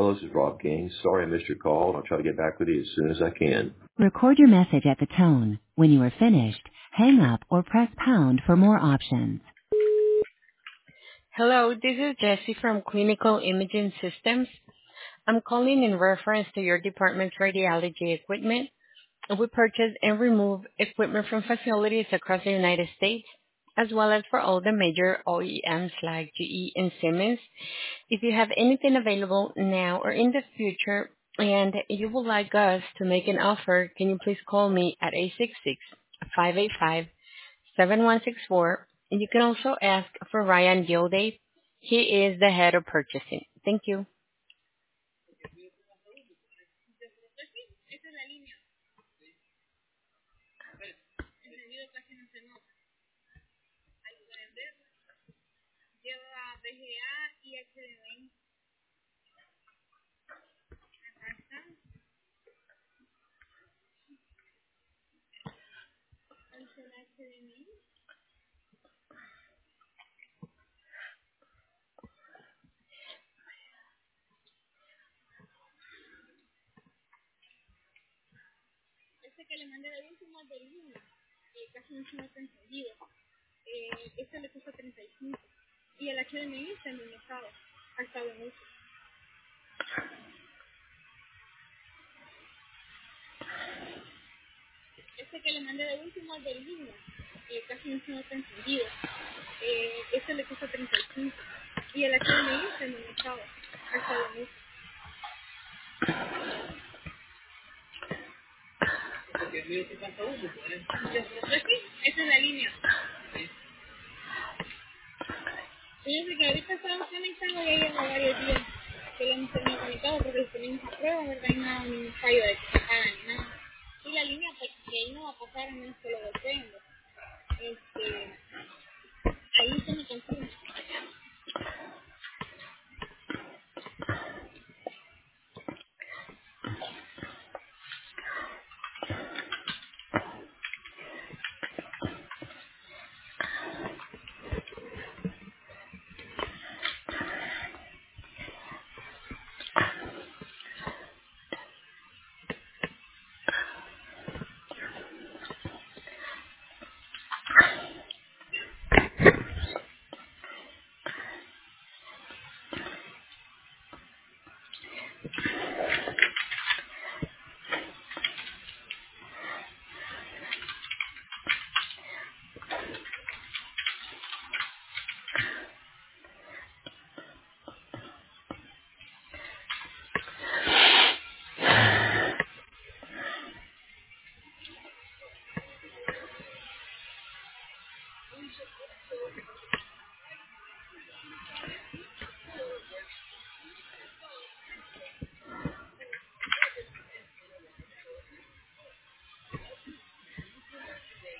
Hello, this is Rob Gaines. Sorry I missed your call, and I'll try to get back with you as soon as I can. Record your message at the tone. When you are finished, hang up or press pound for more options. Hello, this is Jessie from Clinical Imaging Systems. I'm calling in reference to your department's radiology equipment. We purchase and remove equipment from facilities across the United States, as well as for all the major OEMs like GE and Siemens. If you have anything available now or in the future and you would like us to make an offer, can you please call me at 866-585-7164. And you can also ask for Ryan Gilday. He is the head of purchasing. Thank you.